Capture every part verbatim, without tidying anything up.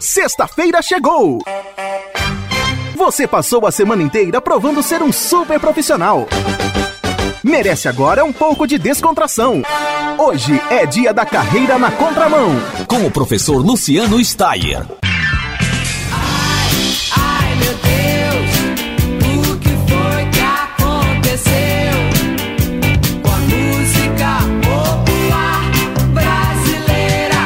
Sexta-feira chegou! Você passou a semana inteira provando ser um super profissional. Merece agora um pouco de descontração. Hoje é dia da carreira na contramão. Com o professor Luciano Steyer. Ai, meu Deus, o que foi que aconteceu com a música popular brasileira?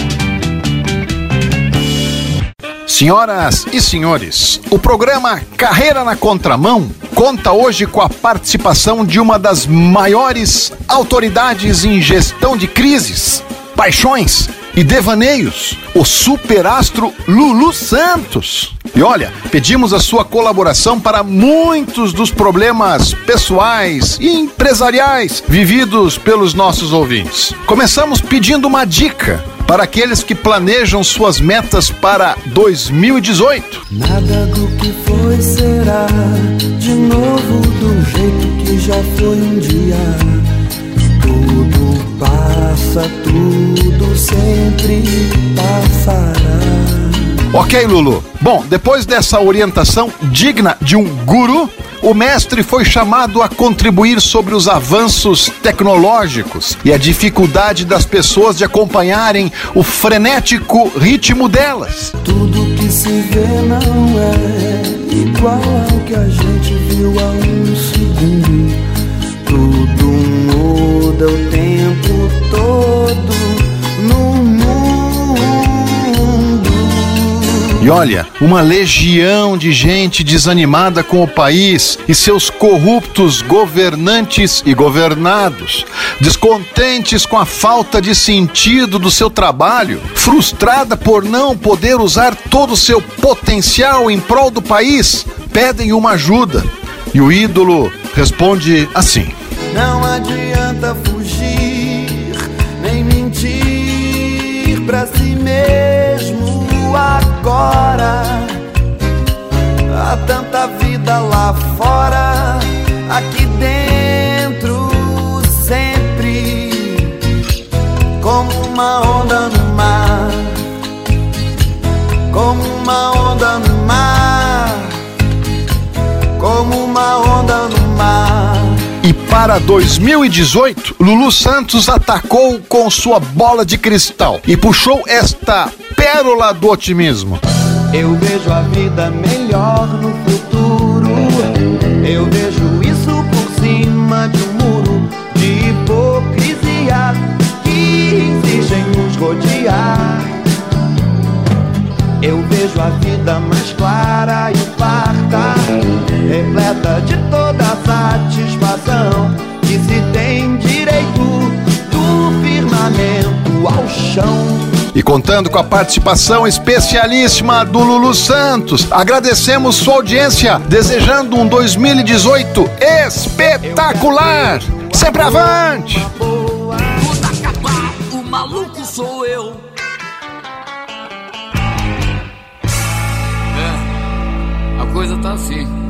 Senhoras e senhores, o programa Carreira na Contramão conta hoje com a participação de uma das maiores autoridades em gestão de crises, paixões e devaneios, o superastro Lulu Santos. E olha, pedimos a sua colaboração para muitos dos problemas pessoais e empresariais vividos pelos nossos ouvintes. Começamos pedindo uma dica para aqueles que planejam suas metas para dois mil e dezoito. Nada do que foi será de novo do jeito que já foi um dia. Tudo passa, tudo sempre passará. Ok, Lulu. Bom, depois dessa orientação digna de um guru, o mestre foi chamado a contribuir sobre os avanços tecnológicos e a dificuldade das pessoas de acompanharem o frenético ritmo delas. Tudo que se vê não é igual ao que a gente viu há um segundo. Tudo muda o tempo todo no mundo. E olha, uma legião de gente desanimada com o país e seus corruptos governantes e governados, descontentes com a falta de sentido do seu trabalho, frustrada por não poder usar todo o seu potencial em prol do país, pedem uma ajuda. E o ídolo responde assim: não adianta fugir, nem mentir pra si mesmo agora. Há tanta vida lá fora, aqui dentro sempre, como uma onda no mar, como uma onda no mar, como uma onda no mar. E para dois mil e dezoito, Lulu Santos atacou com sua bola de cristal e puxou esta pérola do otimismo. Eu vejo a vida melhor no futuro. Eu vejo isso por cima de um muro de hipocrisia que exigem nos rodear. Eu vejo a vida mais clara e farta, repleta de toda a satisfação que se tem direito do firmamento ao chão. E contando com a participação especialíssima do Lulu Santos, agradecemos sua audiência, desejando um dois mil e dezoito espetacular! Sempre avante! Quando acabar, o maluco sou eu. É, a coisa tá assim.